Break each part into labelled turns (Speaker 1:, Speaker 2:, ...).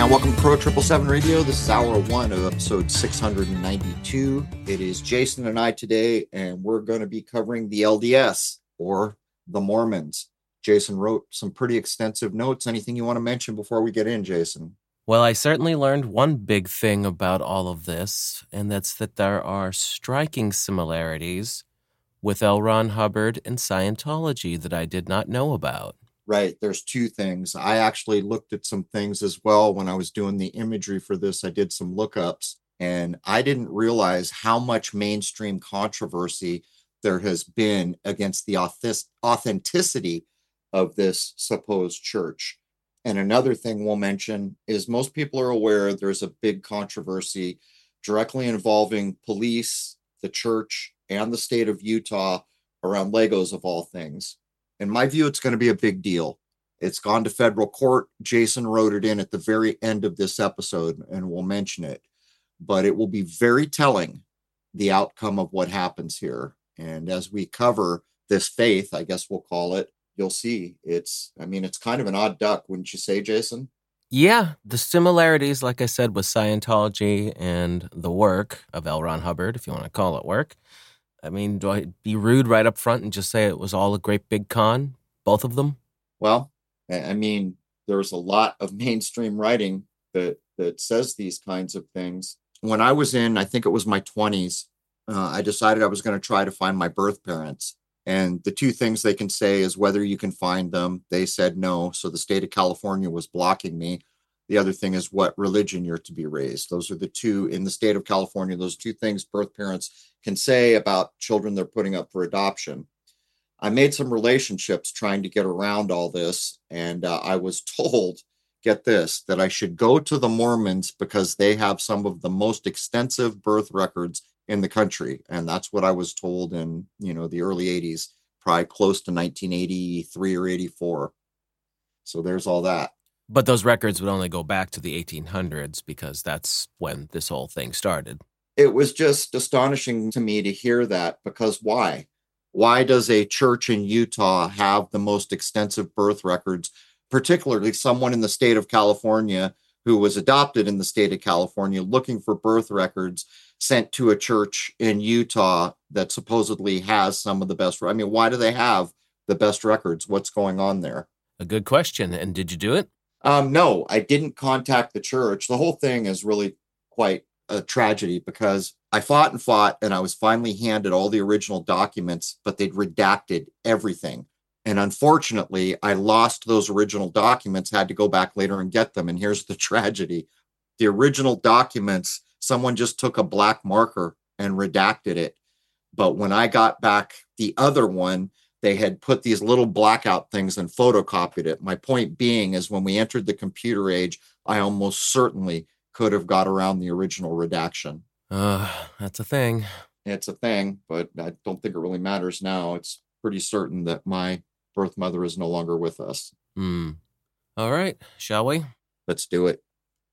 Speaker 1: And welcome to Pro 777 Radio. This is hour one of episode 692. It is Jason and I today, and we're going to be covering the LDS, or the Mormons. Jason wrote some pretty extensive notes. Anything you want to mention before we get in, Jason?
Speaker 2: Well, I certainly learned one big thing about all of this, and that's that there are striking similarities with L. Ron Hubbard and Scientology that I did not know about.
Speaker 1: Right. There's two things. I actually looked at some things as well when I was doing the imagery for this. I did some lookups, and I didn't realize how much mainstream controversy there has been against the authenticity of this supposed church. And another thing we'll mention is most people are aware there's a big controversy directly involving police, the church, and the state of Utah around Legos of all things. In my view, it's going to be a big deal. It's gone to federal court. Jason wrote it in at the very end of this episode, and we'll mention it. But it will be very telling, the outcome of what happens here. And as we cover this faith, I guess we'll call it, you'll see it's kind of an odd duck, wouldn't you say, Jason?
Speaker 2: Yeah, the similarities, like I said, with Scientology and the work of L. Ron Hubbard, if you want to call it work. I mean, do I be rude right up front and just say it was all a great big con, both of them?
Speaker 1: Well, I mean, there's a lot of mainstream writing that says these kinds of things. When I was in, I think it was my 20s, I decided I was going to try to find my birth parents. And the two things they can say is whether you can find them. They said no. So the state of California was blocking me. The other thing is what religion you're to be raised. Those are the two in the state of California. Those two things birth parents can say about children they're putting up for adoption. I made some relationships trying to get around all this. And I was told, get this, that I should go to the Mormons because they have some of the most extensive birth records in the country. And that's what I was told in, the early 80s, probably close to 1983 or 84. So there's all that.
Speaker 2: But those records would only go back to the 1800s because that's when this whole thing started.
Speaker 1: It was just astonishing to me to hear that, because why? Why does a church in Utah have the most extensive birth records, particularly someone in the state of California who was adopted in the state of California looking for birth records sent to a church in Utah that supposedly has some of the best? I mean, why do they have the best records? What's going on there?
Speaker 2: A good question. And did you do it?
Speaker 1: No, I didn't contact the church. The whole thing is really quite a tragedy because I fought, and I was finally handed all the original documents, but they'd redacted everything. And unfortunately, I lost those original documents, had to go back later and get them. And here's the tragedy. The original documents, someone just took a black marker and redacted it. But when I got back the other one, they had put these little blackout things and photocopied it. My point being is when we entered the computer age, I almost certainly could have got around the original redaction.
Speaker 2: That's a thing.
Speaker 1: It's a thing, but I don't think it really matters now. It's pretty certain that my birth mother is no longer with us.
Speaker 2: All right, shall we?
Speaker 1: Let's do it.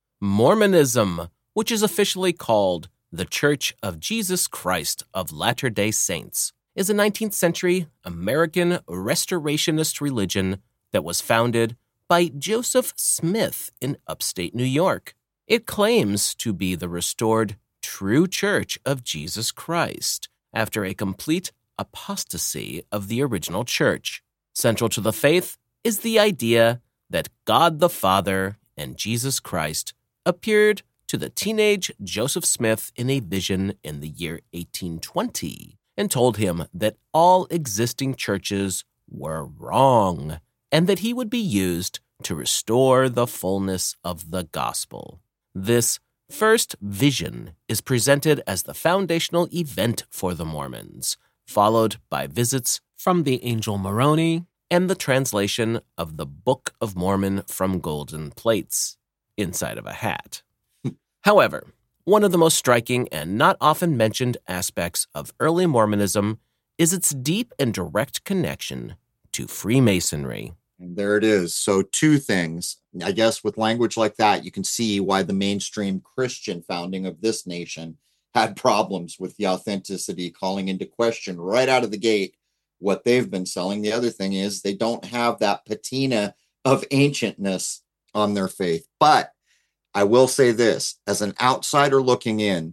Speaker 2: Mormonism, which is officially called the Church of Jesus Christ of Latter-day Saints, is a 19th century American restorationist religion that was founded by Joseph Smith in upstate New York. It claims to be the restored true Church of Jesus Christ after a complete apostasy of the original church. Central to the faith is the idea that God the Father and Jesus Christ appeared to the teenage Joseph Smith in a vision in the year 1820 and told him that all existing churches were wrong and that he would be used to restore the fullness of the gospel. This first vision is presented as the foundational event for the Mormons, followed by visits from the angel Moroni and the translation of the Book of Mormon from golden plates inside of a hat. However, one of the most striking and not often mentioned aspects of early Mormonism is its deep and direct connection to Freemasonry.
Speaker 1: And there it is. So two things. I guess with language like that, you can see why the mainstream Christian founding of this nation had problems with the authenticity, calling into question right out of the gate what they've been selling. The other thing is they don't have that patina of ancientness on their faith. But I will say this, as an outsider looking in,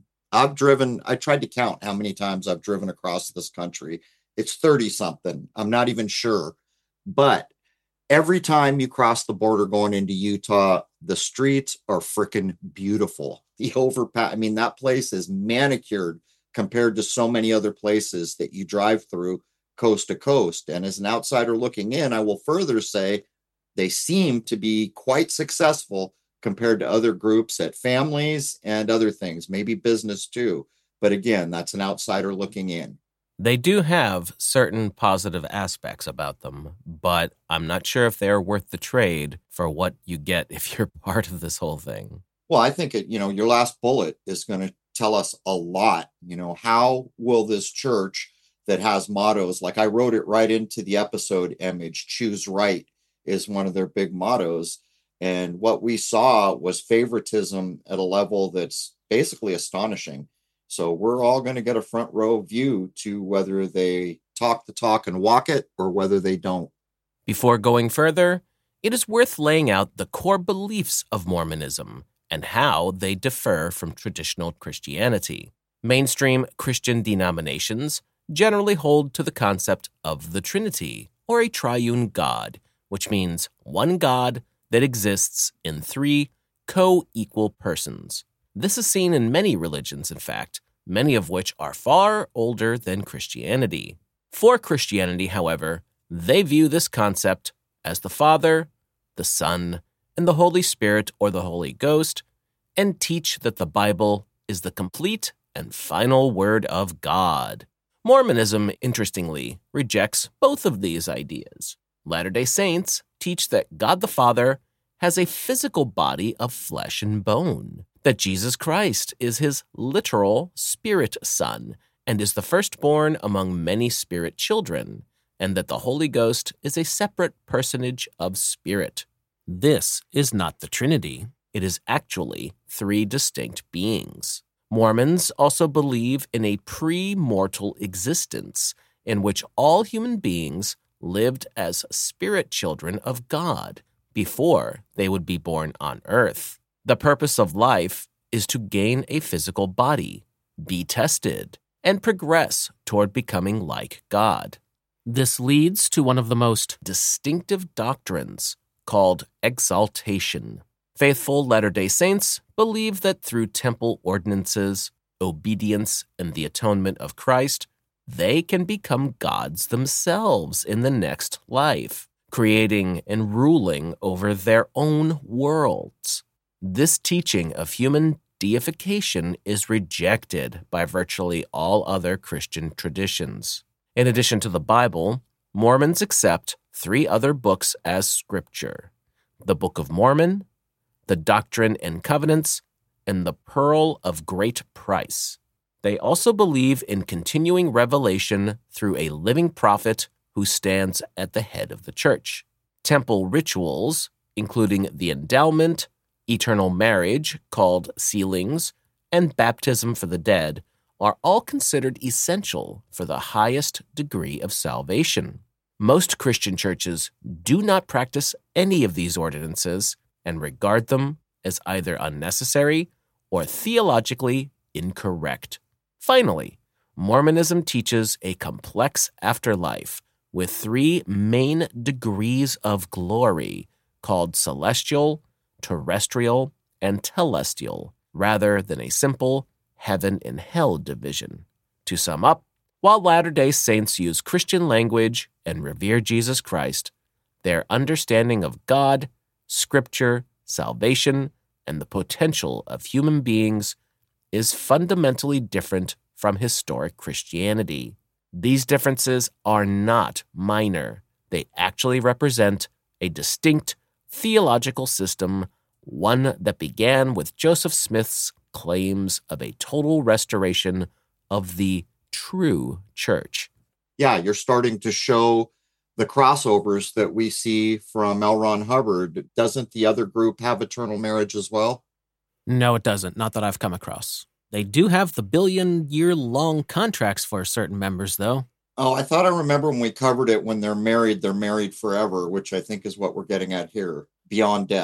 Speaker 1: I tried to count how many times I've driven across this country. It's 30 something. I'm not even sure. But every time you cross the border going into Utah, the streets are freaking beautiful. The overpass, I mean, that place is manicured compared to so many other places that you drive through coast to coast. And as an outsider looking in, I will further say they seem to be quite successful compared to other groups at families and other things, maybe business too. But again, that's an outsider looking in.
Speaker 2: They do have certain positive aspects about them, but I'm not sure if they're worth the trade for what you get if you're part of this whole thing.
Speaker 1: Well, I think your last bullet is going to tell us a lot. How will this church that has mottos, like I wrote it right into the episode image, choose right is one of their big mottos. And what we saw was favoritism at a level that's basically astonishing. So we're all going to get a front row view to whether they talk the talk and walk it or whether they don't.
Speaker 2: Before going further, it is worth laying out the core beliefs of Mormonism and how they differ from traditional Christianity. Mainstream Christian denominations generally hold to the concept of the Trinity, or a triune God, which means one God that exists in three co-equal persons. This is seen in many religions, in fact, many of which are far older than Christianity. For Christianity, however, they view this concept as the Father, the Son, and the Holy Spirit or the Holy Ghost, and teach that the Bible is the complete and final word of God. Mormonism, interestingly, rejects both of these ideas. Latter-day Saints teach that God the Father has a physical body of flesh and bone, that Jesus Christ is his literal spirit son and is the firstborn among many spirit children, and that the Holy Ghost is a separate personage of spirit. This is not the Trinity. It is actually three distinct beings. Mormons also believe in a pre-mortal existence in which all human beings lived as spirit children of God before they would be born on earth. The purpose of life is to gain a physical body, be tested, and progress toward becoming like God. This leads to one of the most distinctive doctrines called exaltation. Faithful Latter-day Saints believe that through temple ordinances, obedience, and the atonement of Christ, they can become gods themselves in the next life, creating and ruling over their own worlds. This teaching of human deification is rejected by virtually all other Christian traditions. In addition to the Bible, Mormons accept three other books as scripture: the Book of Mormon, the Doctrine and Covenants, and the Pearl of Great Price. They also believe in continuing revelation through a living prophet who stands at the head of the church. Temple rituals, including the endowment, eternal marriage, called sealings, and baptism for the dead, are all considered essential for the highest degree of salvation. Most Christian churches do not practice any of these ordinances and regard them as either unnecessary or theologically incorrect. Finally, Mormonism teaches a complex afterlife with three main degrees of glory called celestial, terrestrial, and telestial, rather than a simple heaven and hell division. To sum up, while Latter-day Saints use Christian language and revere Jesus Christ, their understanding of God, Scripture, salvation, and the potential of human beings is fundamentally different from historic Christianity. These differences are not minor. They actually represent a distinct theological system, one that began with Joseph Smith's claims of a total restoration of the true church.
Speaker 1: Yeah, you're starting to show the crossovers that we see from L. Ron Hubbard. Doesn't the other group have eternal marriage as well?
Speaker 3: No, it doesn't. Not that I've come across. They do have the billion-year-long contracts for certain members, though.
Speaker 1: Oh, I thought I remember when we covered it, when they're married forever, which I think is what we're getting at here, beyond death.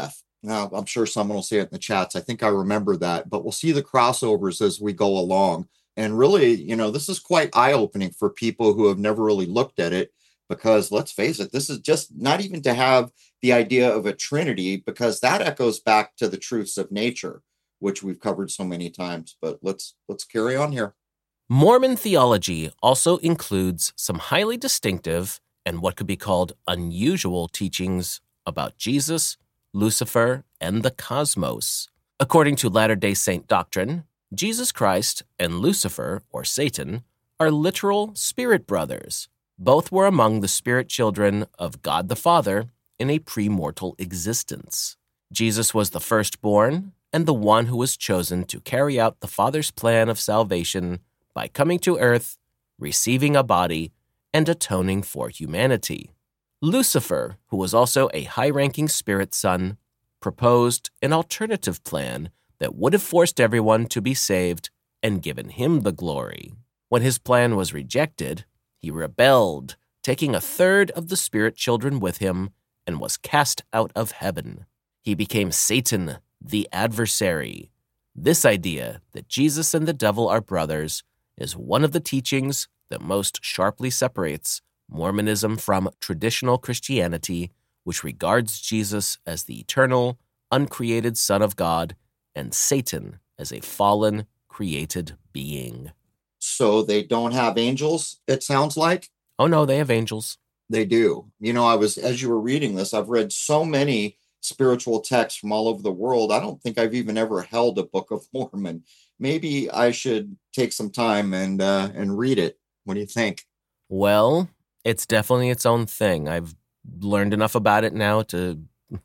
Speaker 1: Now, I'm sure someone will say it in the chats. I think I remember that, but we'll see the crossovers as we go along. And really, this is quite eye-opening for people who have never really looked at it, because let's face it, this is just not even to have the idea of a trinity, because that echoes back to the truths of nature, which we've covered so many times. But let's carry on here.
Speaker 2: Mormon theology also includes some highly distinctive and what could be called unusual teachings about Jesus, Lucifer, and the cosmos. According to Latter-day Saint doctrine, Jesus Christ and Lucifer, or Satan, are literal spirit brothers. Both were among the spirit children of God the Father in a premortal existence. Jesus was the firstborn and the one who was chosen to carry out the Father's plan of salvation by coming to earth, receiving a body, and atoning for humanity. Lucifer, who was also a high-ranking spirit son, proposed an alternative plan that would have forced everyone to be saved and given him the glory. When his plan was rejected, he rebelled, taking a third of the spirit children with him, and was cast out of heaven. He became Satan, the adversary. This idea that Jesus and the devil are brothers is one of the teachings that most sharply separates Mormonism from traditional Christianity, which regards Jesus as the eternal, uncreated Son of God and Satan as a fallen, created being.
Speaker 1: So they don't have angels, it sounds like?
Speaker 2: Oh no, they have angels.
Speaker 1: They do. As you were reading this, I've read so many spiritual texts from all over the world. I don't think I've even ever held a Book of Mormon. Maybe I should take some time and read it. What do you think?
Speaker 2: Well, it's definitely its own thing. I've learned enough about it now to...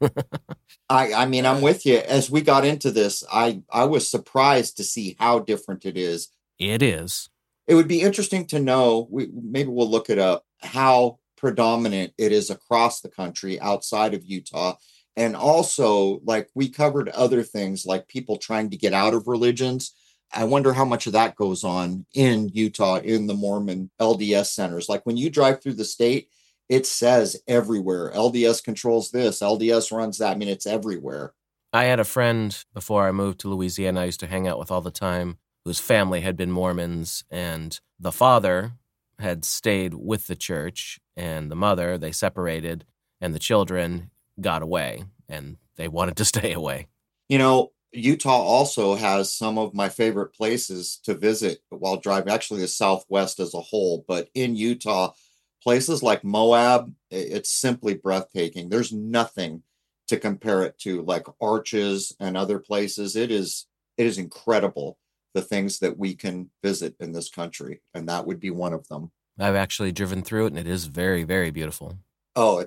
Speaker 1: I'm with you. As we got into this, I was surprised to see how different it is.
Speaker 2: It is.
Speaker 1: It would be interesting to know, maybe we'll look it up, how predominant it is across the country outside of Utah. And also, like, we covered other things like people trying to get out of religions. I wonder how much of that goes on in Utah, in the Mormon LDS centers. Like when you drive through the state, it says everywhere, LDS controls this, LDS runs that. I mean, it's everywhere.
Speaker 2: I had a friend before I moved to Louisiana I used to hang out with all the time, whose family had been Mormons, and the father had stayed with the church, and the mother, they separated, and the children got away, and they wanted to stay away.
Speaker 1: Utah also has some of my favorite places to visit while driving, actually the Southwest as a whole, but in Utah, places like Moab, it's simply breathtaking. There's nothing to compare it to, like Arches and other places. It is incredible, the things that we can visit in this country, and that would be one of them.
Speaker 2: I've actually driven through it, and it is very, very beautiful.
Speaker 1: Oh,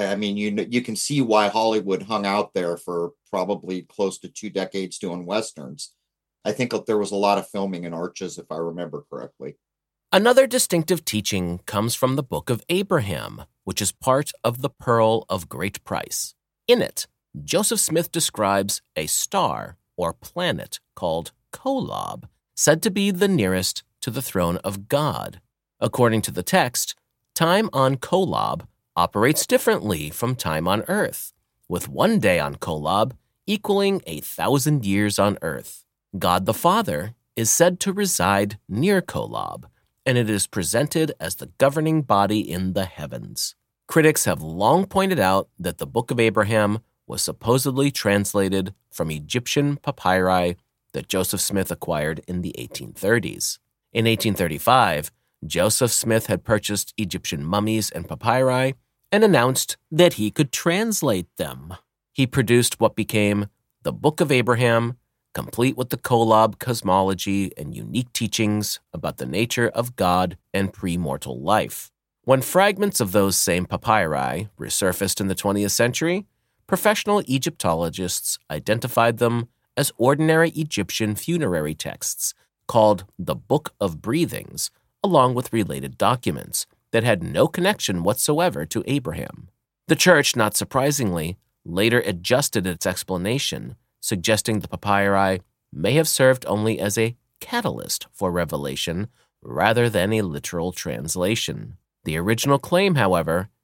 Speaker 1: you can see why Hollywood hung out there for probably close to 2 decades doing Westerns. I think there was a lot of filming in Arches, if I remember correctly.
Speaker 2: Another distinctive teaching comes from the Book of Abraham, which is part of the Pearl of Great Price. In it, Joseph Smith describes a star or planet called Kolob, said to be the nearest to the throne of God. According to the text, time on Kolob operates differently from time on Earth, with 1 day on Kolob equaling 1,000 years on Earth. God the Father is said to reside near Kolob, and it is presented as the governing body in the heavens. Critics have long pointed out that the Book of Abraham was supposedly translated from Egyptian papyri that Joseph Smith acquired in the 1830s. In 1835, Joseph Smith had purchased Egyptian mummies and papyri and announced that he could translate them. He produced what became the Book of Abraham, complete with the Kolob cosmology and unique teachings about the nature of God and premortal life. When fragments of those same papyri resurfaced in the 20th century, professional Egyptologists identified them as ordinary Egyptian funerary texts called the Book of Breathings, along with related documents that had no connection whatsoever to Abraham. The church, not surprisingly, later adjusted its explanation, suggesting the papyri may have served only as a catalyst for revelation rather than a literal translation. The original claim, however,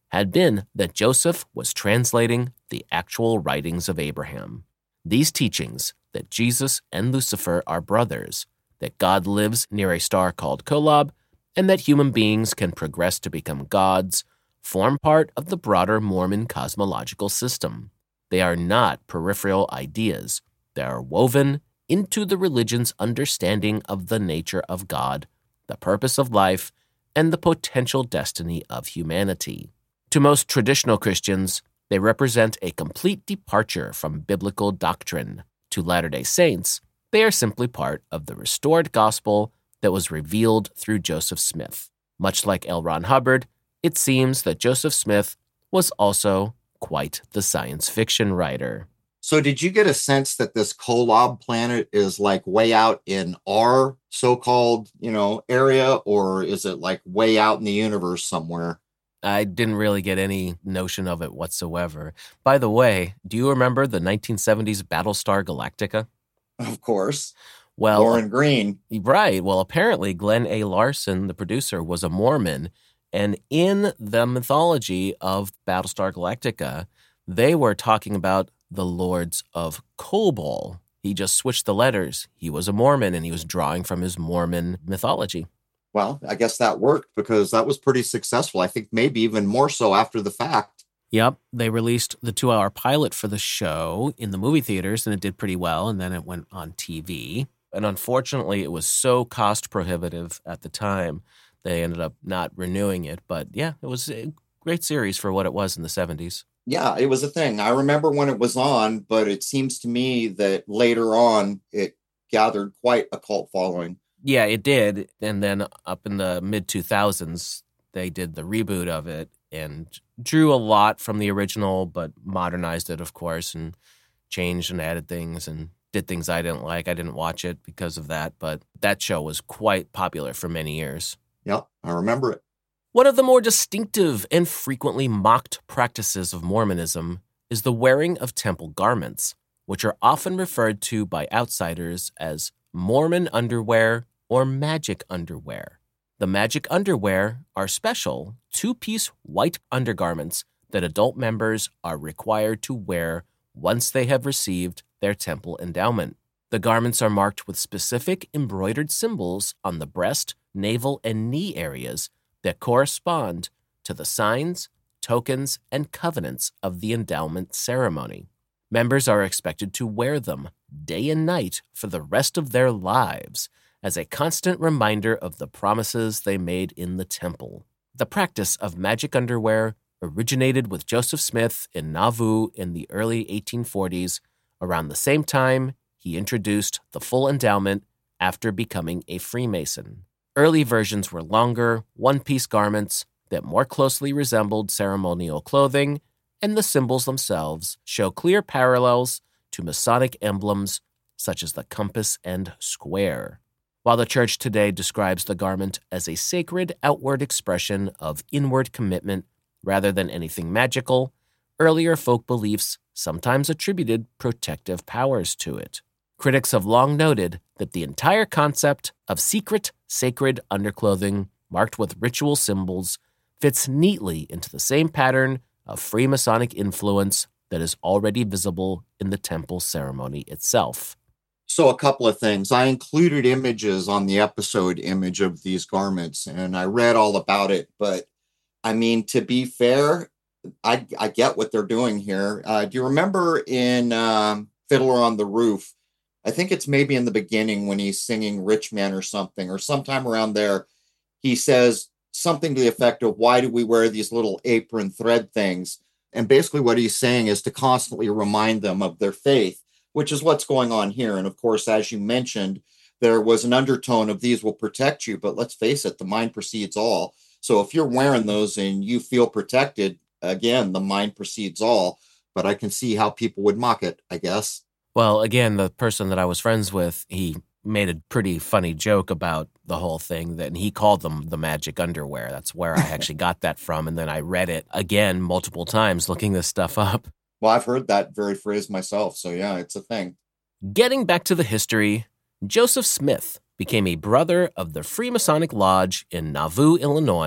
Speaker 2: had been that Joseph was translating the actual writings of Abraham. These teachings, that Jesus and Lucifer are brothers, that God lives near a star called Kolob, and that human beings can progress to become gods, form part of the broader Mormon cosmological system. They are not peripheral ideas. They are woven into the religion's understanding of the nature of God, the purpose of life, and the potential destiny of humanity. To most traditional Christians, they represent a complete departure from biblical doctrine. To Latter-day Saints, they are simply part of the restored gospel that was revealed through Joseph Smith. Much like L. Ron Hubbard, it seems that Joseph Smith was also quite the science fiction writer.
Speaker 1: So did you get a sense that this Kolob planet is like way out in our so-called, area, or is it like way out in the universe somewhere?
Speaker 2: I didn't really get any notion of it whatsoever. By the way, do you remember the 1970s Battlestar Galactica?
Speaker 1: Of course.
Speaker 2: Well,
Speaker 1: Lauren Green.
Speaker 2: Right. Well, apparently Glenn A. Larson, the producer, was a Mormon. And in the mythology of Battlestar Galactica, they were talking about the Lords of Kobol. He just switched the letters. He was a Mormon, and he was drawing from his Mormon mythology.
Speaker 1: Well, I guess that worked because that was pretty successful. I think maybe even more so after the fact.
Speaker 2: Yep. They released the 2-hour pilot for the show in the movie theaters, and it did pretty well, and then it went on TV. And unfortunately, it was so cost prohibitive at the time, they ended up not renewing it. But yeah, it was a great series for what it was in the 70s.
Speaker 1: Yeah, it was a thing. I remember when it was on, but it seems to me that later on it gathered quite a cult following.
Speaker 2: Yeah, it did. And then up in the mid-2000s, they did the reboot of it and drew a lot from the original, but modernized it, of course, and changed and added things and did things I didn't like. I didn't watch it because of that, but that show was quite popular for many years.
Speaker 1: Yep, I remember it.
Speaker 2: One of the more distinctive and frequently mocked practices of Mormonism is the wearing of temple garments, which are often referred to by outsiders as Mormon underwear or magic underwear. The magic underwear are special 2-piece white undergarments that adult members are required to wear once they have received their temple endowment. The garments are marked with specific embroidered symbols on the breast, navel, and knee areas that correspond to the signs, tokens, and covenants of the endowment ceremony. Members are expected to wear them day and night for the rest of their lives as a constant reminder of the promises they made in the temple. The practice of magic underwear originated with Joseph Smith in Nauvoo in the early 1840s, around the same time he introduced the full endowment after becoming a Freemason. Early versions were longer, one-piece garments that more closely resembled ceremonial clothing, and the symbols themselves show clear parallels to Masonic emblems such as the compass and square. While the church today describes the garment as a sacred outward expression of inward commitment rather than anything magical, earlier folk beliefs sometimes attributed protective powers to it. Critics have long noted that the entire concept of secret, sacred underclothing marked with ritual symbols fits neatly into the same pattern of Freemasonic influence that is already visible in the temple ceremony itself.
Speaker 1: So a couple of things. I included images on the episode image of these garments, and I read all about it. But, I mean, to be fair, I get what they're doing here. Do you remember in Fiddler on the Roof, I think it's maybe in the beginning when he's singing Rich Man or something, or sometime around there, he says something to the effect of, why do we wear these little apron thread things? And basically what he's saying is to constantly remind them of their faith, which is what's going on here. And of course, as you mentioned, there was an undertone of these will protect you, but let's face it, the mind precedes all. So if you're wearing those and you feel protected, again, the mind precedes all, but I can see how people would mock it, I guess.
Speaker 2: Well, again, the person that I was friends with, he made a pretty funny joke about the whole thing, that he called them the magic underwear. That's where I actually got that from. And then I read it again multiple times looking this stuff up.
Speaker 1: Well, I've heard that very phrase myself. So yeah, it's a thing.
Speaker 2: Getting back to the history, Joseph Smith became a brother of the Freemasonic Lodge in Nauvoo, Illinois,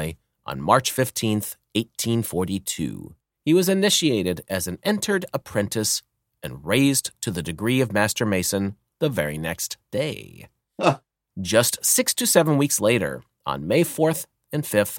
Speaker 2: on March 15th, 1842. He was initiated as an entered apprentice and raised to the degree of Master Mason the very next day.
Speaker 1: Huh.
Speaker 2: Just 6 to 7 weeks later, on May 4th and 5th,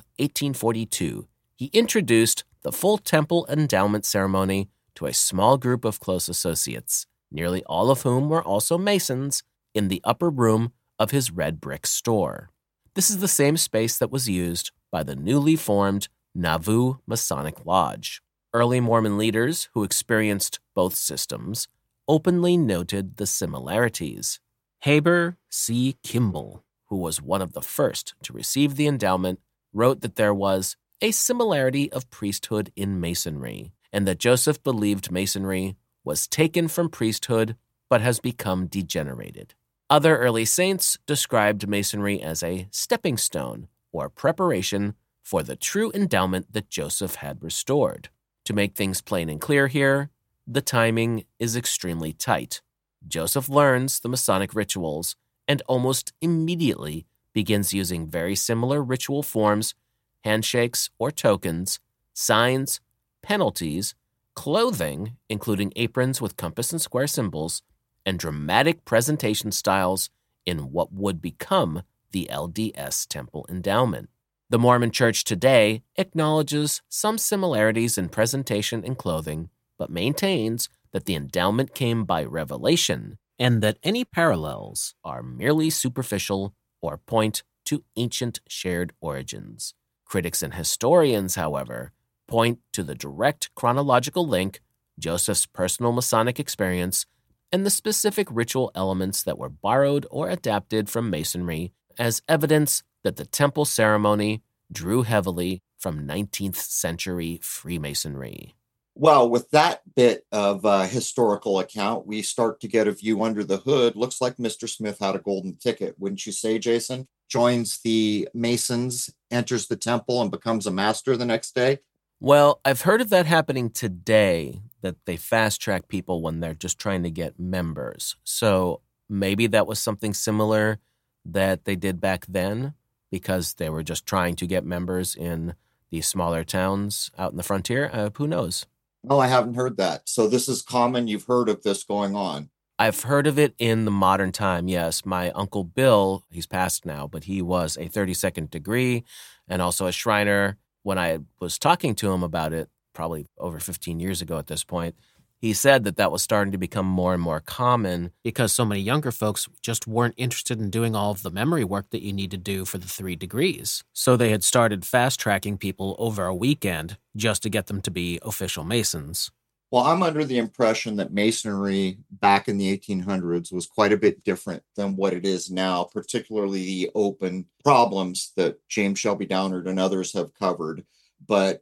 Speaker 2: 1842, he introduced the full temple endowment ceremony to a small group of close associates, nearly all of whom were also Masons, in the upper room of his red brick store. This is the same space that was used by the newly formed Nauvoo Masonic Lodge. Early Mormon leaders who experienced both systems openly noted the similarities. Heber C. Kimball, who was one of the first to receive the endowment, wrote that there was a similarity of priesthood in Masonry, and that Joseph believed Masonry was taken from priesthood but has become degenerated. Other early saints described Masonry as a stepping stone or preparation for the true endowment that Joseph had restored. To make things plain and clear here, the timing is extremely tight. Joseph learns the Masonic rituals and almost immediately begins using very similar ritual forms, handshakes or tokens, signs, penalties, clothing, including aprons with compass and square symbols, and dramatic presentation styles in what would become the LDS Temple Endowment. The Mormon Church today acknowledges some similarities in presentation and clothing, but maintains that the endowment came by revelation and that any parallels are merely superficial or point to ancient shared origins. Critics and historians, however, point to the direct chronological link, Joseph's personal Masonic experience, and the specific ritual elements that were borrowed or adapted from Masonry as evidence that the temple ceremony drew heavily from 19th century Freemasonry.
Speaker 1: Well, with that bit of historical account, we start to get a view under the hood. Looks like Mr. Smith had a golden ticket, wouldn't you say, Jason? Joins the Masons, enters the temple, and becomes a master the next day.
Speaker 2: Well, I've heard of that happening today, that they fast-track people when they're just trying to get members. So maybe that was something similar that they did back then because they were just trying to get members in these smaller towns out in the frontier. Who knows?
Speaker 1: No, I haven't heard that. So this is common. You've heard of this going on.
Speaker 2: I've heard of it in the modern time, yes. My Uncle Bill, he's passed now, but he was a 32nd degree and also a Shriner. When I was talking to him about it, probably over 15 years ago at this point, he said that that was starting to become more and more common
Speaker 3: because so many younger folks just weren't interested in doing all of the memory work that you need to do for the 3 degrees. So they had started fast-tracking people over a weekend just to get them to be official Masons.
Speaker 1: Well, I'm under the impression that Masonry back in the 1800s was quite a bit different than what it is now, particularly the open problems that James Shelby Downard and others have covered. But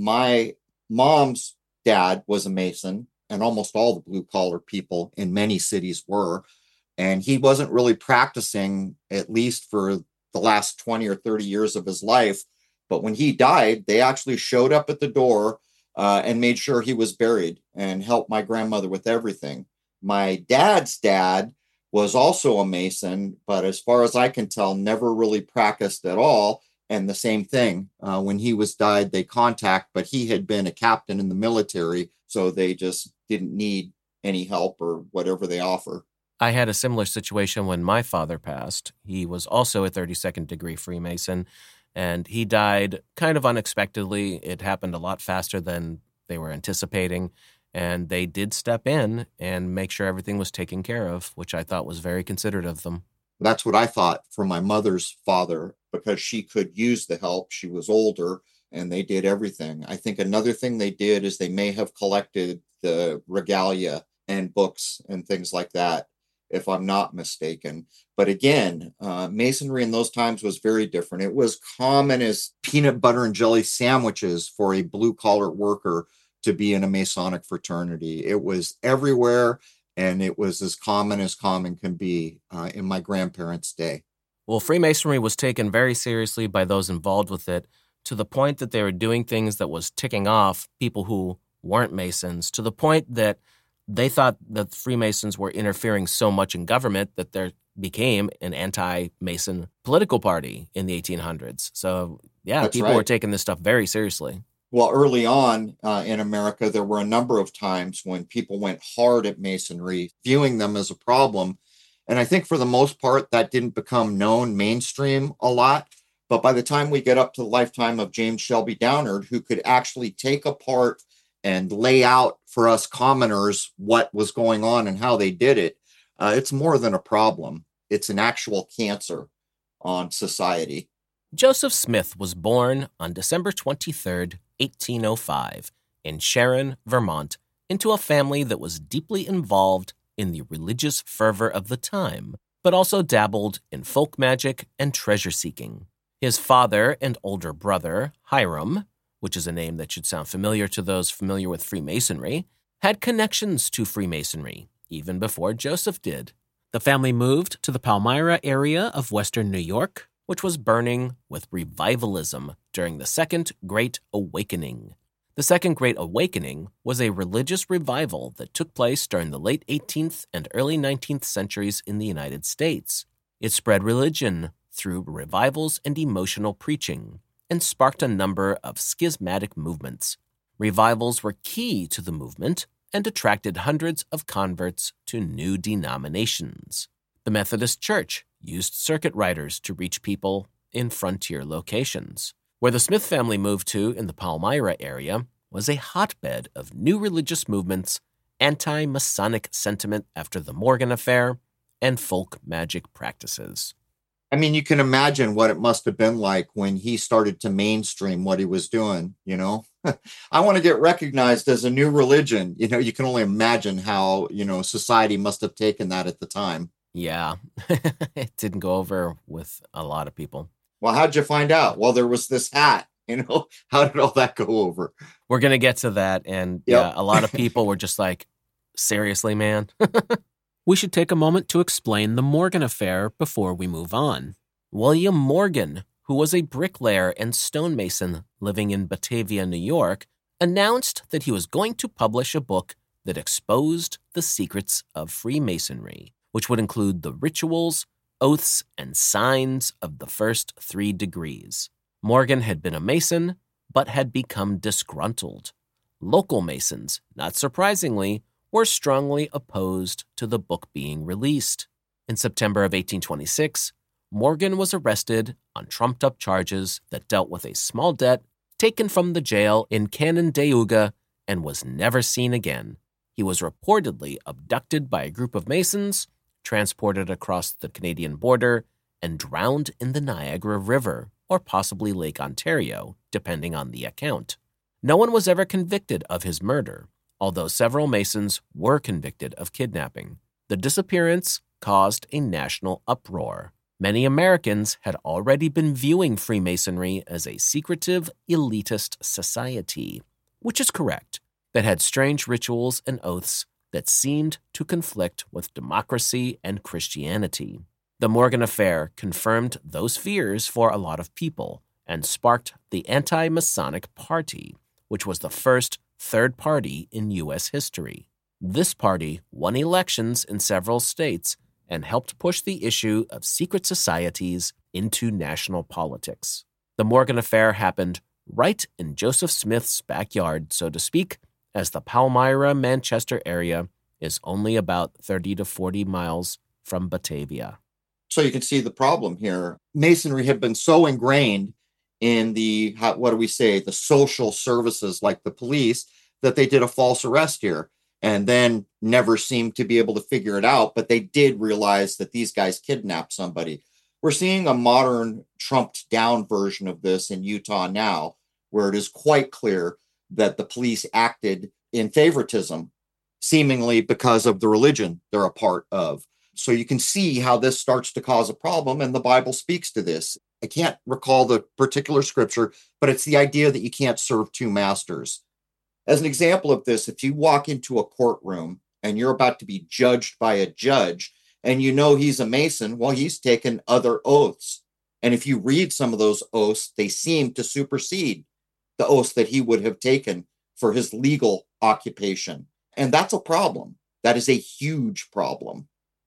Speaker 1: my mom's dad was a Mason, and almost all the blue-collar people in many cities were. And he wasn't really practicing, at least for the last 20 or 30 years of his life. But when he died, they actually showed up at the door and made sure he was buried and helped my grandmother with everything. My dad's dad was also a Mason, but as far as I can tell, never really practiced at all. And the same thing, when he was died, they but he had been a captain in the military, so they just didn't need any help or whatever they offer.
Speaker 2: I had a similar situation when my father passed. He was also a 32nd degree Freemason, and he died kind of unexpectedly. It happened a lot faster than they were anticipating, and they did step in and make sure everything was taken care of, which I thought was very considerate of them.
Speaker 1: That's what I thought for my mother's father, because she could use the help. She was older, and they did everything. I think another thing they did is they may have collected the regalia and books and things like that, if I'm not mistaken. But again, Masonry in those times was very different. It was common as peanut butter and jelly sandwiches for a blue-collar worker to be in a Masonic fraternity. It was everywhere, and it was as common can be in my grandparents' day.
Speaker 2: Well, Freemasonry was taken very seriously by those involved with it, to the point that they were doing things that was ticking off people who weren't Masons, to the point that they thought that Freemasons were interfering so much in government that they're became an anti-Mason political party in the 1800s. So, yeah,
Speaker 1: That's
Speaker 2: people were
Speaker 1: right.
Speaker 2: taking this stuff very seriously.
Speaker 1: Well, early on in America, there were a number of times when people went hard at Masonry, viewing them as a problem. And I think for the most part, that didn't become known mainstream a lot. But by the time we get up to the lifetime of James Shelby Downard, who could actually take apart and lay out for us commoners what was going on and how they did it, it's more than a problem. It's an actual cancer on society.
Speaker 2: Joseph Smith was born on December 23rd, 1805, in Sharon, Vermont, into a family that was deeply involved in the religious fervor of the time, but also dabbled in folk magic and treasure-seeking. His father and older brother, Hiram, which is a name that should sound familiar to those familiar with Freemasonry, had connections to Freemasonry, even before Joseph did.
Speaker 3: The family moved to the Palmyra area of western New York,
Speaker 2: which was burning with revivalism during the Second Great Awakening. The Second Great Awakening was a religious revival that took place during the late 18th and early 19th centuries in the United States. It spread religion through revivals and emotional preaching, and sparked a number of schismatic movements. Revivals were key to the movement and attracted hundreds of converts to new denominations. The Methodist Church used circuit riders to reach people in frontier locations. Where the Smith family moved to in the Palmyra area was a hotbed of new religious movements, anti-Masonic sentiment after the Morgan affair, and folk magic practices.
Speaker 1: I mean, you can imagine what it must have been like when he started to mainstream what he was doing, you know? I want to get recognized as a new religion. You know, you can only imagine how, society must have taken that at the time.
Speaker 2: Yeah, it didn't go over with a lot of people.
Speaker 1: Well, how'd you find out? Well, there was this hat, how did all that go over?
Speaker 2: We're going to get to that. And yeah, a lot of people were just like, seriously, man?
Speaker 3: We should take a moment to explain the Morgan affair before we move on.
Speaker 2: William Morgan, who was a bricklayer and stonemason living in Batavia, New York, announced that he was going to publish a book that exposed the secrets of Freemasonry, which would include the rituals, oaths, and signs of the first 3 degrees. Morgan had been a Mason, but had become disgruntled. Local Masons, not surprisingly, were strongly opposed to the book being released. In September of 1826, Morgan was arrested on trumped-up charges that dealt with a small debt taken from the jail in Canandaigua and was never seen again. He was reportedly abducted by a group of Masons, transported across the Canadian border, and drowned in the Niagara River, or possibly Lake Ontario, depending on the account. No one was ever convicted of his murder, although several Masons were convicted of kidnapping. The disappearance caused a national uproar. Many Americans had already been viewing Freemasonry as a secretive, elitist society, which is correct, that had strange rituals and oaths that seemed to conflict with democracy and Christianity. The Morgan affair confirmed those fears for a lot of people and sparked the Anti-Masonic Party, which was the first third party in U.S. history. This party won elections in several states and helped push the issue of secret societies into national politics. The Morgan affair happened right in Joseph Smith's backyard, so to speak, as the Palmyra, Manchester area is only about 30 to 40 miles from Batavia.
Speaker 1: So you can see the problem here. Masonry had been so ingrained in the social services like the police, that they did a false arrest here and then never seemed to be able to figure it out. But they did realize that these guys kidnapped somebody. We're seeing a modern trumped down version of this in Utah now, where it is quite clear that the police acted in favoritism, seemingly because of the religion they're a part of. So you can see how this starts to cause a problem, and the Bible speaks to this. I can't recall the particular scripture, but it's the idea that you can't serve 2 masters. As an example of this, if you walk into a courtroom and you're about to be judged by a judge and you know he's a Mason, well, he's taken other oaths. And if you read some of those oaths, they seem to supersede the oaths that he would have taken for his legal occupation. And that's a problem. That is a huge problem.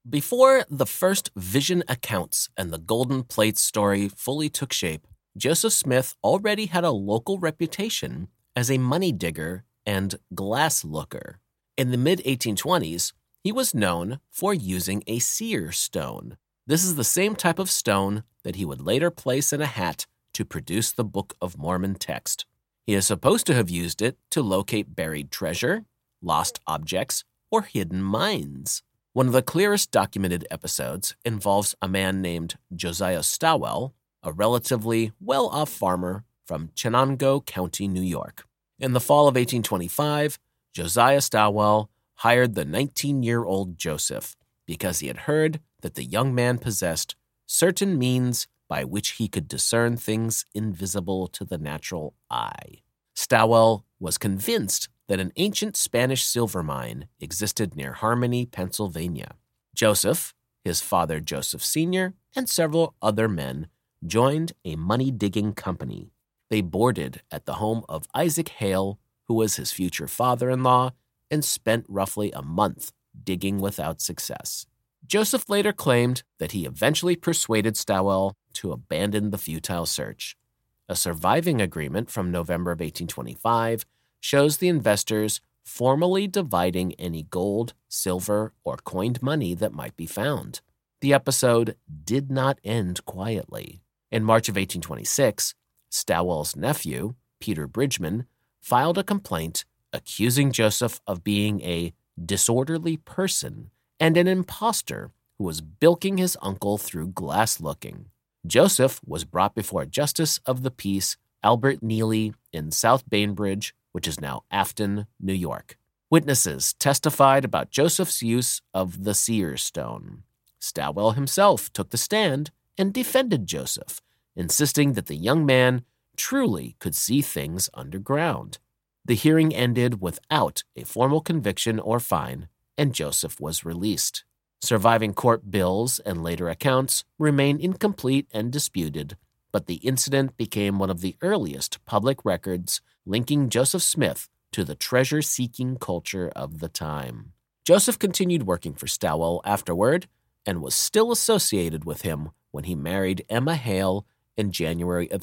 Speaker 2: Before the first vision accounts and the golden plates story fully took shape, Joseph Smith already had a local reputation as a money digger and glass looker. In the mid-1820s, he was known for using a seer stone. This is the same type of stone that he would later place in a hat to produce the Book of Mormon text. He is supposed to have used it to locate buried treasure, lost objects, or hidden mines. One of the clearest documented episodes involves a man named Josiah Stawell, a relatively well-off farmer from Chenango County, New York. In the fall of 1825, Josiah Stawell hired the 19-year-old Joseph because he had heard that the young man possessed certain means by which he could discern things invisible to the natural eye. Stawell was convinced that an ancient Spanish silver mine existed near Harmony, Pennsylvania. Joseph, his father Joseph Sr., and several other men joined a money-digging company. They boarded at the home of Isaac Hale, who was his future father-in-law, and spent roughly a month digging without success. Joseph later claimed that he eventually persuaded Stawell to abandon the futile search. A surviving agreement from November of 1825 shows the investors formally dividing any gold, silver, or coined money that might be found. The episode did not end quietly. In March of 1826, Stawell's nephew, Peter Bridgman, filed a complaint accusing Joseph of being a disorderly person and an impostor who was bilking his uncle through glass looking. Joseph was brought before a justice of the peace, Albert Neely, in South Bainbridge, which is now Afton, New York. Witnesses testified about Joseph's use of the seer stone. Stawell himself took the stand and defended Joseph, insisting that the young man truly could see things underground. The hearing ended without a formal conviction or fine, and Joseph was released. Surviving court bills and later accounts remain incomplete and disputed, but the incident became one of the earliest public records linking Joseph Smith to the treasure-seeking culture of the time. Joseph continued working for Stawell afterward and was still associated with him when he married Emma Hale in January of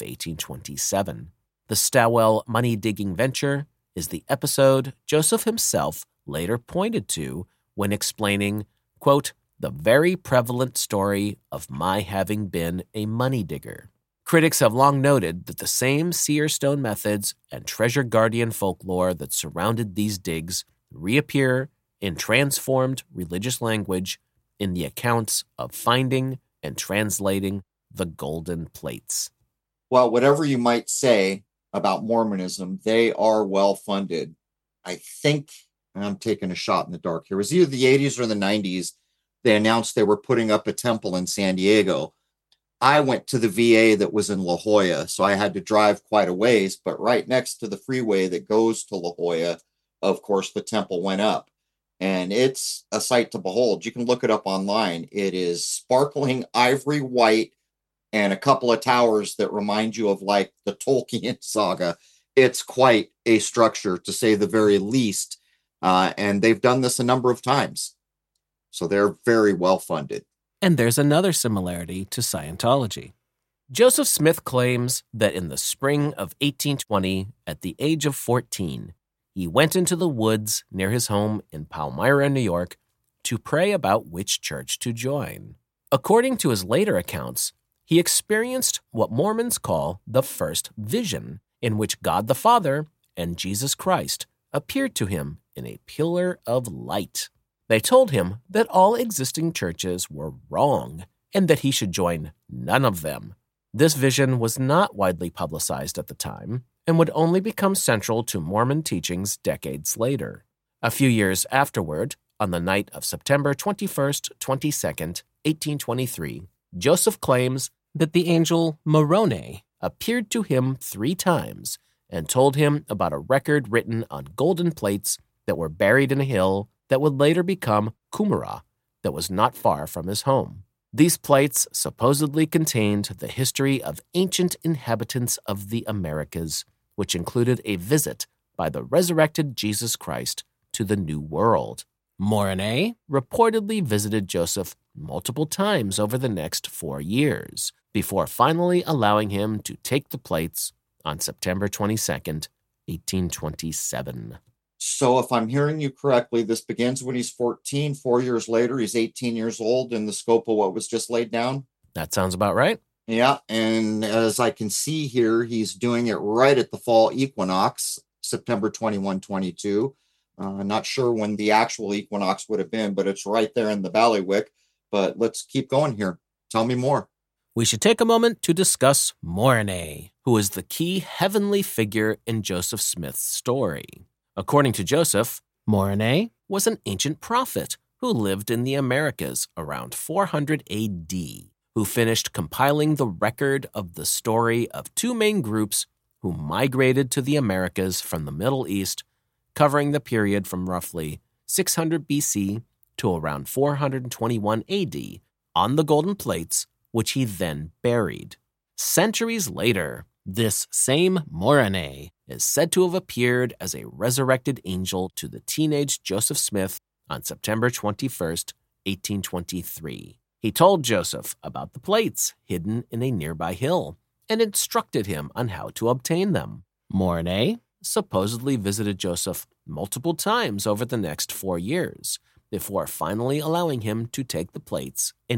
Speaker 2: 1827. The Stawell money-digging venture is the episode Joseph himself later pointed to when explaining, quote, the very prevalent story of my having been a money digger. Critics have long noted that the same seer stone methods and treasure guardian folklore that surrounded these digs reappear in transformed religious language in the accounts of finding and translating the golden plates.
Speaker 1: Well, whatever you might say about Mormonism, they are well funded. I think, and I'm taking a shot in the dark here, it was either the 80s or the 90s, they announced they were putting up a temple in San Diego. I went to the VA that was in La Jolla, so I had to drive quite a ways, but right next to the freeway that goes to La Jolla, of course, the temple went up. And it's a sight to behold. You can look it up online. It is sparkling ivory white and a couple of towers that remind you of like the Tolkien saga. It's quite a structure, to say the very least. And they've done this a number of times. So they're very well funded.
Speaker 2: And there's another similarity to Scientology. Joseph Smith claims that in the spring of 1820, at the age of 14, he went into the woods near his home in Palmyra, New York, to pray about which church to join. According to his later accounts, he experienced what Mormons call the first vision, in which God the Father and Jesus Christ appeared to him in a pillar of light. They told him that all existing churches were wrong and that he should join none of them. This vision was not widely publicized at the time and would only become central to Mormon teachings decades later. A few years afterward, on the night of September 21st, 22nd, 1823, Joseph claims that the angel Moroni appeared to him 3 times and told him about a record written on golden plates that were buried in a hill that would later become Qumran, that was not far from his home. These plates supposedly contained the history of ancient inhabitants of the Americas, which included a visit by the resurrected Jesus Christ to the New World. Moroni reportedly visited Joseph multiple times over the next 4 years, before finally allowing him to take the plates on September 22nd, 1827.
Speaker 1: So if I'm hearing you correctly, this begins when he's 14. 4 years later, he's 18 years old in the scope of what was just laid down.
Speaker 2: That sounds about right.
Speaker 1: Yeah, and as I can see here, he's doing it right at the fall equinox, September 21, 22. Not sure when the actual equinox would have been, but it's right there in the Ballywick. But let's keep going here. Tell me more.
Speaker 2: We should take a moment to discuss Moroni, who is the key heavenly figure in Joseph Smith's story. According to Joseph, Moroni was an ancient prophet who lived in the Americas around 400 A.D., who finished compiling the record of the story of two main groups who migrated to the Americas from the Middle East, covering the period from roughly 600 BC to around 421 AD on the golden plates, which he then buried. Centuries later, this same Moroni is said to have appeared as a resurrected angel to the teenage Joseph Smith on September 21st, 1823. He told Joseph about the plates hidden in a nearby hill and instructed him on how to obtain them. Moroni supposedly visited Joseph multiple times over the next 4 years, before finally allowing him to take the plates in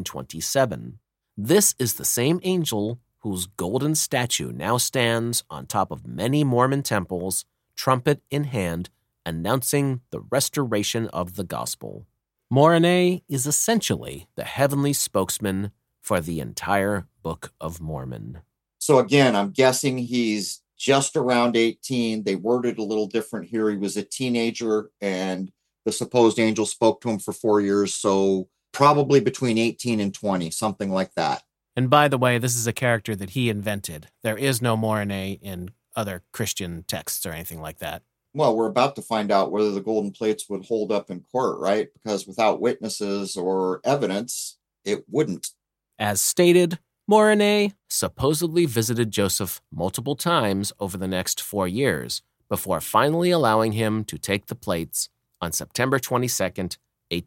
Speaker 2: 1827. This is the same angel whose golden statue now stands on top of many Mormon temples, trumpet in hand, announcing the restoration of the gospel. Moroni is essentially the heavenly spokesman for the entire Book of Mormon.
Speaker 1: So again, I'm guessing he's just around 18. They worded a little different here. He was a teenager, and the supposed angel spoke to him for 4 years, so probably between 18 and 20, something like that.
Speaker 3: And by the way, this is a character that he invented. There is no Moroni in other Christian texts or anything like that.
Speaker 1: Well, we're about to find out whether the golden plates would hold up in court, right? Because without witnesses or evidence, it wouldn't.
Speaker 2: As stated, Moroni supposedly visited Joseph multiple times over the next 4 years, before finally allowing him to take the plates on September 22nd,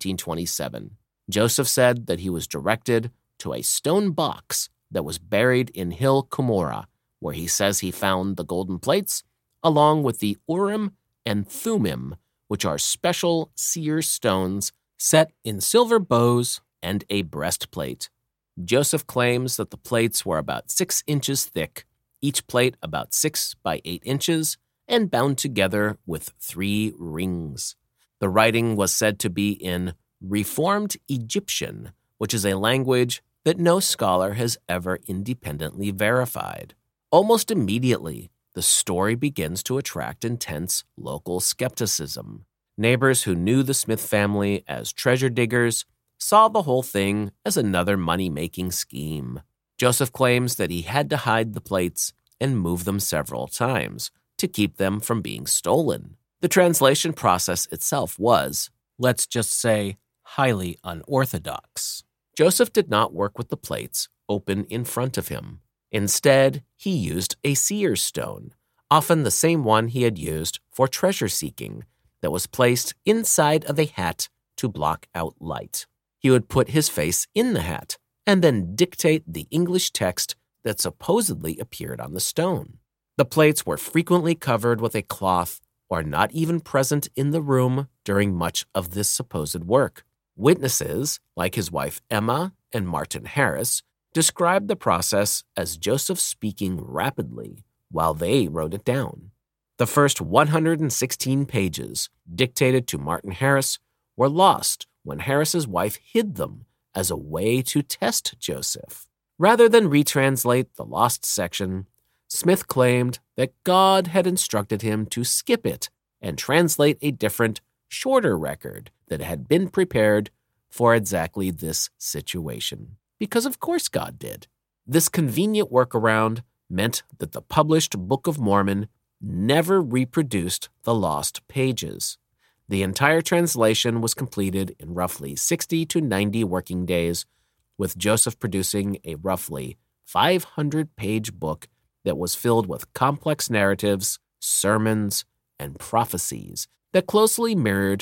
Speaker 2: 1827. Joseph said that he was directed to a stone box that was buried in Hill Cumorah, where he says he found the golden plates, along with the Urim and Thummim, which are special seer stones set in silver bows and a breastplate. Joseph claims that the plates were about 6 inches thick, each plate about 6 by 8 inches, and bound together with 3 rings. The writing was said to be in Reformed Egyptian, which is a language that no scholar has ever independently verified. Almost immediately, the story begins to attract intense local skepticism. Neighbors who knew the Smith family as treasure diggers saw the whole thing as another money-making scheme. Joseph claims that he had to hide the plates and move them several times to keep them from being stolen. The translation process itself was, let's just say, highly unorthodox. Joseph did not work with the plates open in front of him. Instead, he used a seer's stone, often the same one he had used for treasure seeking, that was placed inside of a hat to block out light. He would put his face in the hat and then dictate the English text that supposedly appeared on the stone. The plates were frequently covered with a cloth or not even present in the room during much of this supposed work. Witnesses, like his wife Emma and Martin Harris, described the process as Joseph speaking rapidly while they wrote it down. The first 116 pages, dictated to Martin Harris, were lost when Harris's wife hid them as a way to test Joseph. Rather than retranslate the lost section, Smith claimed that God had instructed him to skip it and translate a different, shorter record that had been prepared for exactly this situation. Because of course God did. This convenient workaround meant that the published Book of Mormon never reproduced the lost pages. The entire translation was completed in roughly 60 to 90 working days, with Joseph producing a roughly 500-page book that was filled with complex narratives, sermons, and prophecies that closely mirrored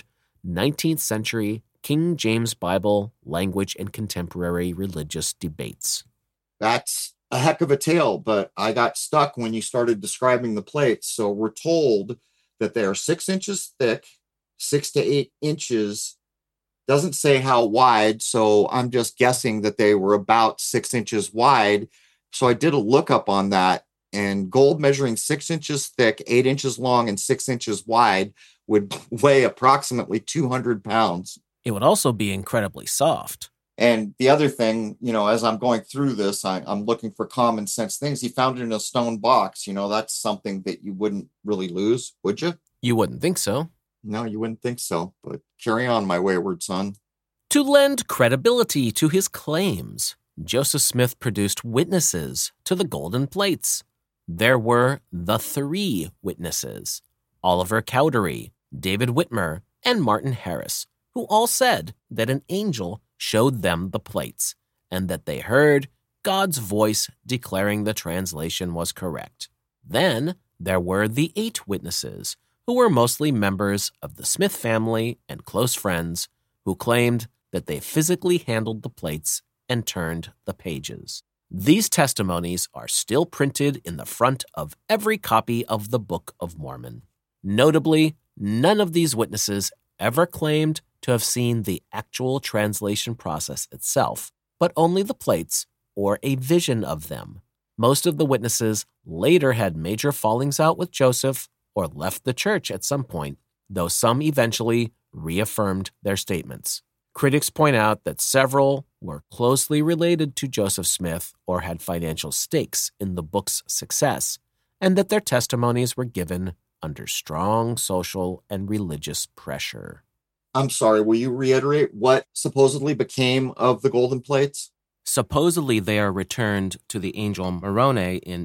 Speaker 2: 19th century King James Bible language and contemporary religious debates.
Speaker 1: That's a heck of a tale, but I got stuck when you started describing the plates. So we're told that they are 6 inches thick, 6 to 8 inches. Doesn't say how wide, so I'm just guessing that they were about 6 inches wide. So I did a lookup on that, and gold measuring 6 inches thick, 8 inches long, and 6 inches wide would weigh approximately 200 pounds.
Speaker 3: It would also be incredibly soft.
Speaker 1: And the other thing, as I'm going through this, I'm looking for common sense things. He found it in a stone box. That's something that you wouldn't really lose, would you?
Speaker 2: You wouldn't think so.
Speaker 1: No, you wouldn't think so. But carry on, my wayward son.
Speaker 2: To lend credibility to his claims, Joseph Smith produced witnesses to the golden plates. There were the 3 witnesses: Oliver Cowdery, David Whitmer, and Martin Harris, who all said that an angel showed them the plates, and that they heard God's voice declaring the translation was correct. Then there were the 8 witnesses, who were mostly members of the Smith family and close friends, who claimed that they physically handled the plates and turned the pages. These testimonies are still printed in the front of every copy of the Book of Mormon. Notably, none of these witnesses ever claimed to have seen the actual translation process itself, but only the plates or a vision of them. Most of the witnesses later had major fallings out with Joseph or left the church at some point, though some eventually reaffirmed their statements. Critics point out that several were closely related to Joseph Smith or had financial stakes in the book's success, and that their testimonies were given under strong social and religious pressure.
Speaker 1: I'm sorry, will you reiterate what supposedly became of the golden plates?
Speaker 2: Supposedly, they are returned to the angel Moroni in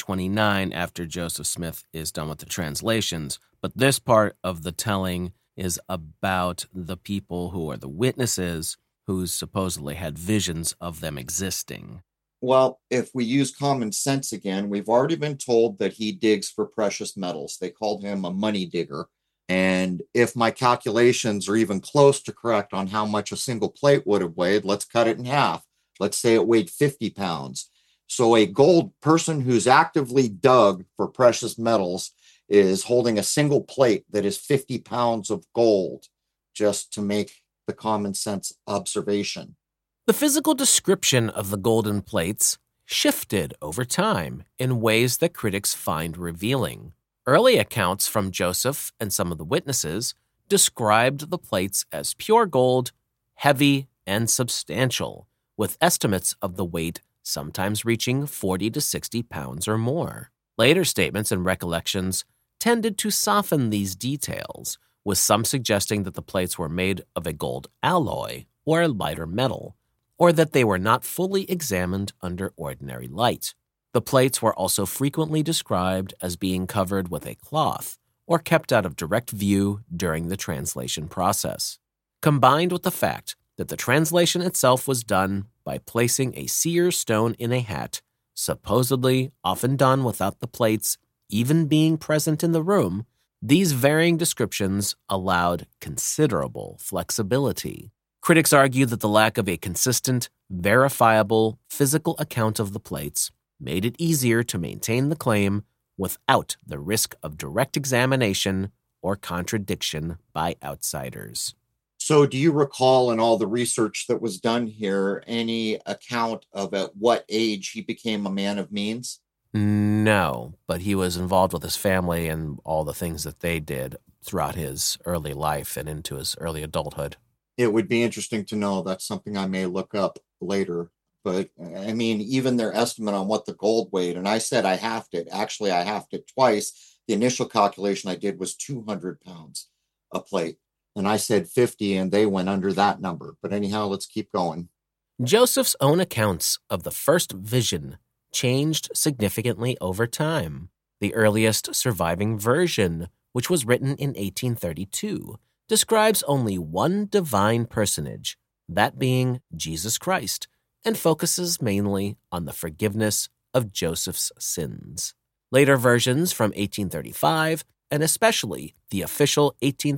Speaker 2: 1829 after Joseph Smith is done with the translations. But this part of the telling is about the people who are the witnesses who supposedly had visions of them existing.
Speaker 1: Well, if we use common sense again, we've already been told that he digs for precious metals. They called him a money digger. And if my calculations are even close to correct on how much a single plate would have weighed, let's cut it in half. Let's say it weighed 50 pounds. So a gold person who's actively dug for precious metals is holding a single plate that is 50 pounds of gold, just to make the common sense observation.
Speaker 2: The physical description of the golden plates shifted over time in ways that critics find revealing. Early accounts from Joseph and some of the witnesses described the plates as pure gold, heavy and substantial, with estimates of the weight sometimes reaching 40 to 60 pounds or more. Later statements and recollections tended to soften these details, with some suggesting that the plates were made of a gold alloy or a lighter metal, or that they were not fully examined under ordinary light. The plates were also frequently described as being covered with a cloth or kept out of direct view during the translation process. Combined with the fact that the translation itself was done by placing a seer stone in a hat, supposedly often done without the plates even being present in the room, these varying descriptions allowed considerable flexibility. Critics argue that the lack of a consistent, verifiable, physical account of the plates made it easier to maintain the claim without the risk of direct examination or contradiction by outsiders.
Speaker 1: So do you recall in all the research that was done here any account of at what age he became a man of means?
Speaker 2: No, but he was involved with his family and all the things that they did throughout his early life and into his early adulthood.
Speaker 1: It would be interesting to know. That's something I may look up later. But I mean, even their estimate on what the gold weighed, and I said I halved it. Actually, I halved it twice. The initial calculation I did was 200 pounds a plate. And I said 50, and they went under that number. But anyhow, let's keep going.
Speaker 2: Joseph's own accounts of the first vision changed significantly over time. The earliest surviving version, which was written in 1832, describes only one divine personage, that being Jesus Christ, and focuses mainly on the forgiveness of Joseph's sins. Later versions from 1835 and especially the official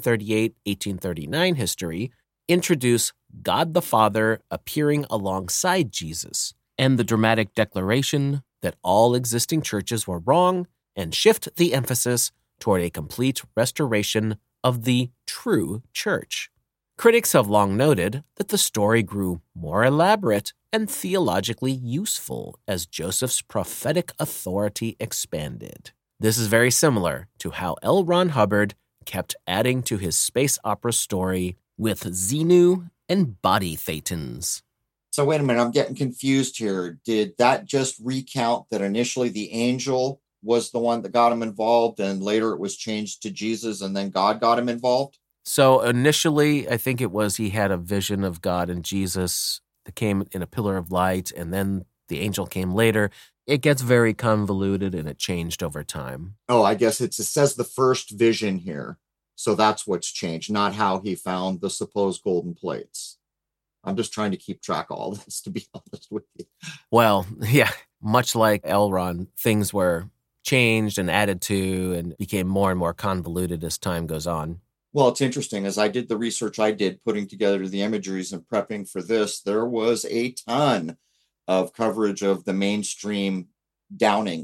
Speaker 2: 1838-1839 history, introduce God the Father appearing alongside Jesus, and the dramatic declaration that all existing churches were wrong, and shift the emphasis toward a complete restoration of the true church. Critics have long noted that the story grew more elaborate and theologically useful as Joseph's prophetic authority expanded. This is very similar to how L. Ron Hubbard kept adding to his space opera story with Xenu and Body Thetans.
Speaker 1: So wait a minute, I'm getting confused here. Did that just recount that initially the angel was the one that got him involved and later it was changed to Jesus and then God got him involved?
Speaker 2: So initially, I think it was he had a vision of God and Jesus that came in a pillar of light, and then the angel came later. It gets very convoluted and it changed over time.
Speaker 1: Oh, I guess it says the first vision here. So that's what's changed, not how he found the supposed golden plates. I'm just trying to keep track of all this, to be honest with you.
Speaker 2: Well, yeah, much like Elrond, things were changed and added to and became more and more convoluted as time goes on.
Speaker 1: Well, it's interesting. As I did the research I did, putting together the imageries and prepping for this, there was a ton of coverage of the mainstream downing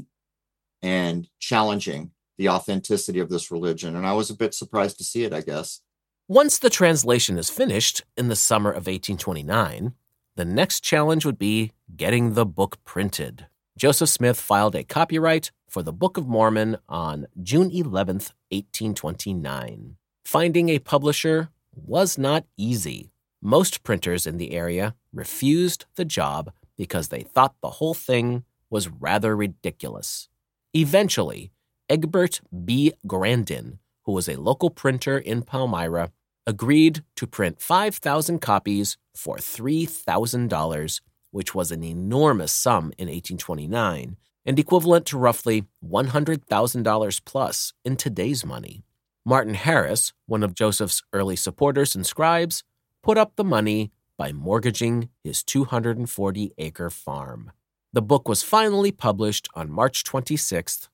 Speaker 1: and challenging the authenticity of this religion. And I was a bit surprised to see it, I guess.
Speaker 2: Once the translation is finished in the summer of 1829, the next challenge would be getting the book printed. Joseph Smith filed a copyright for the Book of Mormon on June 11th, 1829. Finding a publisher was not easy. Most printers in the area refused the job because they thought the whole thing was rather ridiculous. Eventually, Egbert B. Grandin, who was a local printer in Palmyra, agreed to print 5,000 copies for $3,000, which was an enormous sum in 1829 and equivalent to roughly $100,000 plus in today's money. Martin Harris, one of Joseph's early supporters and scribes, put up the money by mortgaging his 240-acre farm. The book was finally published on March 26,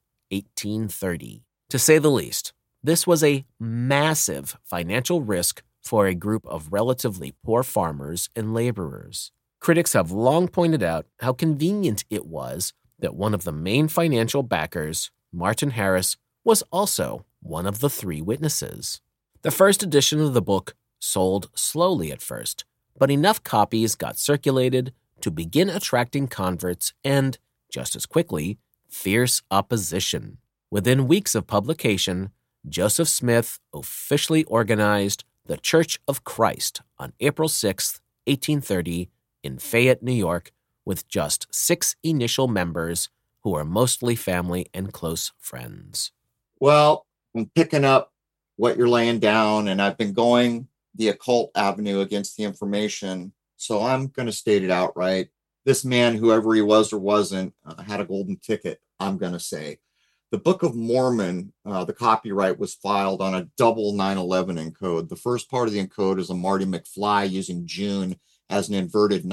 Speaker 2: 1830. To say the least, this was a massive financial risk for a group of relatively poor farmers and laborers. Critics have long pointed out how convenient it was that one of the main financial backers, Martin Harris, was also one of the three witnesses. The first edition of the book sold slowly at first, but enough copies got circulated to begin attracting converts and, just as quickly, fierce opposition. Within weeks of publication, Joseph Smith officially organized the Church of Christ on April 6, 1830, in Fayette, New York, with just 6 initial members who were mostly family and close friends.
Speaker 1: Well, I'm picking up what you're laying down, and I've been going the occult avenue against the information. So I'm going to state it outright. This man, whoever he was or wasn't, had a golden ticket, I'm going to say. The Book of Mormon, the copyright was filed on a double 911 encode. The first part of the encode is a Marty McFly using June as an inverted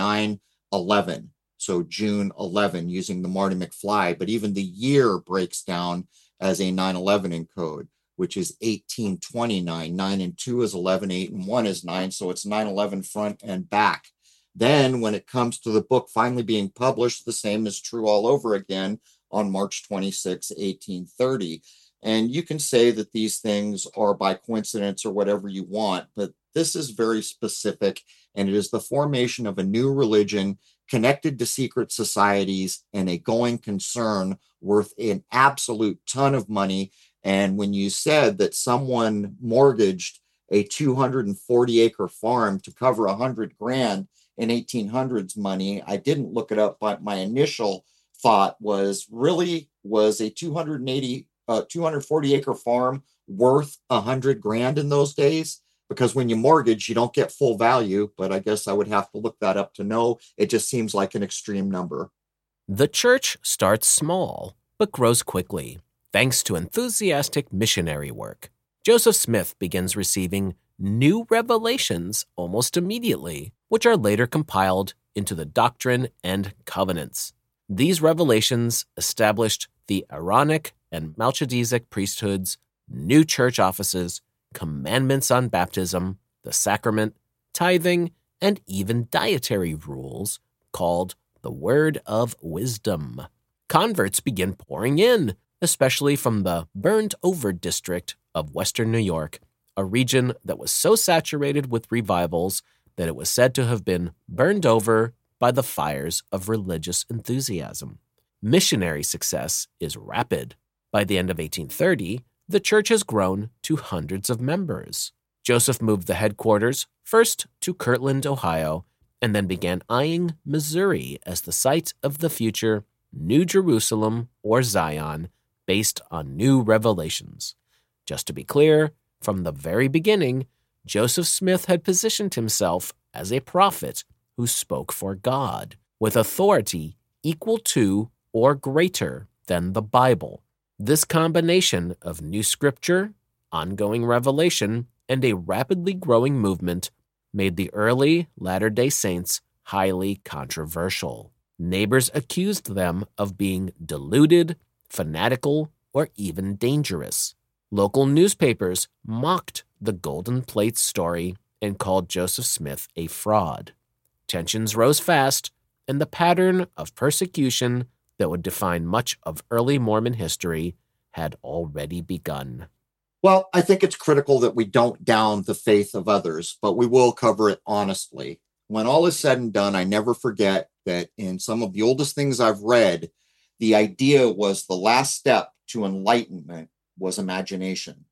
Speaker 1: 911. So June 11 using the Marty McFly, but even the year breaks down as a 911 encode, which is 1829. 9 and 2 is 11, 8 and 1 is 9. So it's 911 front and back. Then when it comes to the book finally being published, the same is true all over again on March 26, 1830. And you can say that these things are by coincidence or whatever you want, but this is very specific, and it is the formation of a new religion connected to secret societies and a going concern worth an absolute ton of money. And when you said that someone mortgaged a 240-acre farm to cover $100,000 in 1800s money, I didn't look it up, but my initial thought was a 240-acre farm worth $100,000 in those days? Because when you mortgage, you don't get full value, but I guess I would have to look that up to know. It just seems like an extreme number.
Speaker 2: The church starts small, but grows quickly, thanks to enthusiastic missionary work. Joseph Smith begins receiving new revelations almost immediately, which are later compiled into the Doctrine and Covenants. These revelations established the Aaronic and Melchizedek priesthoods, new church offices, commandments on baptism, the sacrament, tithing, and even dietary rules called the Word of Wisdom. Converts begin pouring in, especially from the burned-over district of Western New York, a region that was so saturated with revivals that it was said to have been burned over by the fires of religious enthusiasm. Missionary success is rapid. By the end of 1830, the church has grown to hundreds of members. Joseph moved the headquarters first to Kirtland, Ohio, and then began eyeing Missouri as the site of the future New Jerusalem or Zion, based on new revelations. Just to be clear, from the very beginning, Joseph Smith had positioned himself as a prophet who spoke for God, with authority equal to or greater than the Bible. This combination of new scripture, ongoing revelation, and a rapidly growing movement made the early Latter-day Saints highly controversial. Neighbors accused them of being deluded, fanatical, or even dangerous. Local newspapers mocked the Golden Plate story and called Joseph Smith a fraud. Tensions rose fast, and the pattern of persecution that would define much of early Mormon history had already begun.
Speaker 1: Well, I think it's critical that we don't down the faith of others, but we will cover it honestly. When all is said and done, I never forget that in some of the oldest things I've read, the idea was the last step to enlightenment was imagination.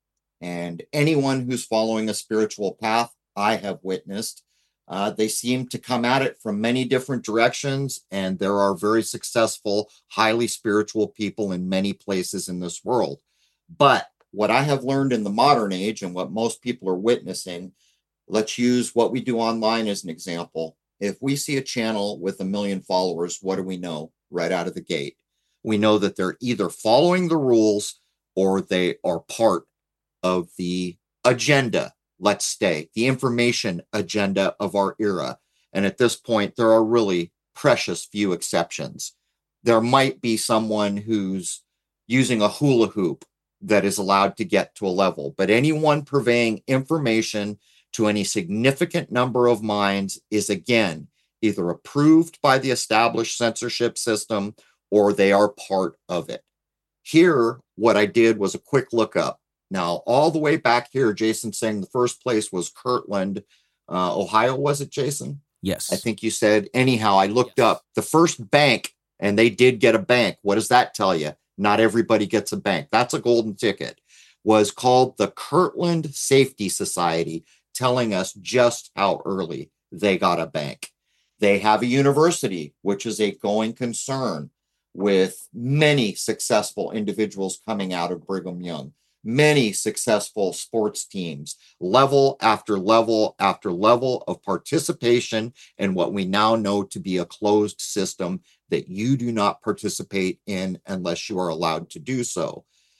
Speaker 1: And anyone who's following a spiritual path, I have witnessed, they seem to come at it from many different directions, and there are very successful, highly spiritual people in many places in this world. But what I have learned in the modern age and what most people are witnessing, let's use what we do online as an example. If we see a channel with 1 million followers, what do we know right out of the gate? We know that they're either following the rules or they are part of the agenda, let's say, the information agenda of our era. And at this point, there are really precious few exceptions. There might be someone who's using a hula hoop that is allowed to get to a level, but anyone purveying information to any significant number of minds is, again, either approved by the established censorship system or they are part of it. Here, what I did was a quick lookup. Now, all the way back here, Jason saying the first place was Kirtland, Ohio, was it, Jason?
Speaker 2: Yes.
Speaker 1: I think you said. Anyhow, I looked up the first bank, and they did get a bank. What does that tell you? Not everybody gets a bank. That's a golden ticket. Was called the Kirtland Safety Society, telling us just how early they got a bank. They have a university, which is a going concern, with many successful individuals coming out of Brigham Young, many successful sports teams, level after level after level of participation in what we now know to be a closed system that you do not participate in unless you are allowed to do so.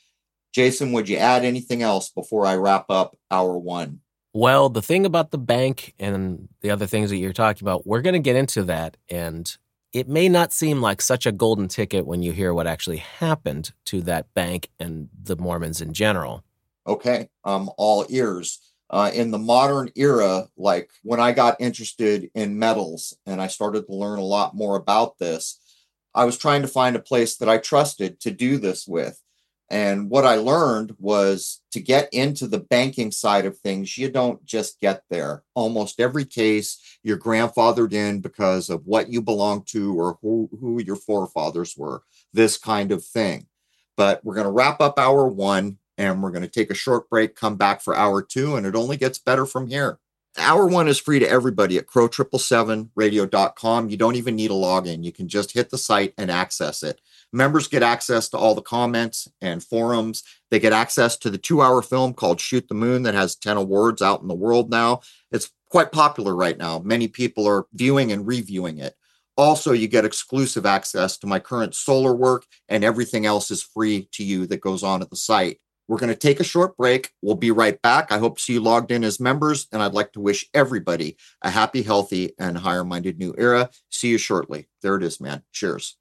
Speaker 1: Jason, would you add anything else before I wrap up hour one?
Speaker 2: Well, the thing about the bank and the other things that you're talking about, we're going to get into that. And it may not seem like such a golden ticket when you hear what actually happened to that bank and the Mormons in general.
Speaker 1: Okay, I'm all ears. In the modern era, like when I got interested in metals and I started to learn a lot more about this, I was trying to find a place that I trusted to do this with. And what I learned was to get into the banking side of things, you don't just get there. Almost every case, you're grandfathered in because of what you belong to or who your forefathers were, this kind of thing. But we're going to wrap up hour one, and we're going to take a short break, come back for hour two, and it only gets better from here. Hour one is free to everybody at crow777radio.com. You don't even need a login. You can just hit the site and access it. Members get access to all the comments and forums. They get access to the 2-hour film called Shoot the Moon that has 10 awards out in the world now. It's quite popular right now. Many people are viewing and reviewing it. Also, you get exclusive access to my current solar work, and everything else is free to you that goes on at the site. We're going to take a short break. We'll be right back. I hope to see you logged in as members, and I'd like to wish everybody a happy, healthy, and higher-minded new era. See you shortly. There it is, man. Cheers.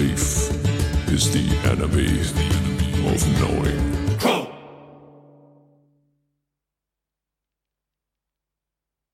Speaker 4: Belief is the enemy of knowing.